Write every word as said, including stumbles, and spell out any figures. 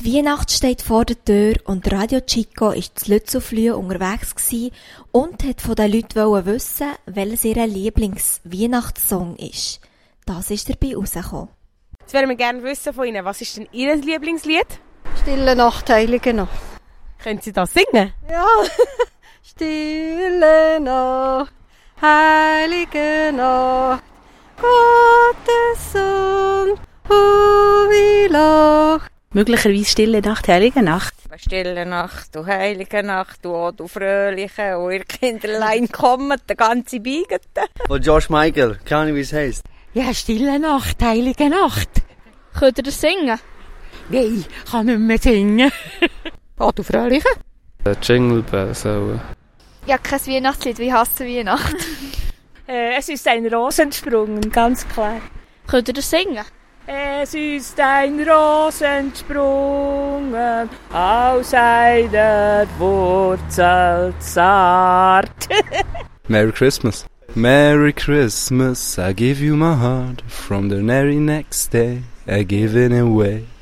Die Weihnacht steht vor der Tür und Radio Chico war zu Lützelflüh unterwegs und hat von den Leuten wissen, welches ihr Lieblings-Weihnachtssong ist. Das ist dabei rausgekommen. Jetzt würden wir gerne wissen von Ihnen, was ist denn Ihr Lieblingslied? Stille Nacht, heilige Nacht. Können Sie das singen? Ja. Stille Nacht, heilige Nacht, Gottes Sohn, oh wie lacht. Möglicherweise Stille Nacht, heilige Nacht. Stille Nacht, du heilige Nacht, du, oh, du fröhliche, oh ihr Kinderlein kommt, der ganze Beigete. Von George Michael, keine Ahnung wie es heisst. Ja, Stille Nacht, heilige Nacht. Könnt ihr das singen? Nein, ich kann nicht mehr singen. Oh, du fröhliche. Jingle Bells auch. Ja, kein Weihnachtslied, wie hasse Weihnacht. äh, es ist ein Rosensprung, ganz klar. Könnt ihr das singen? Es ist ein Rosensprung aus einer Wurzel zart. Merry Christmas. Merry Christmas, I give you my heart. From the very next day, I give it away.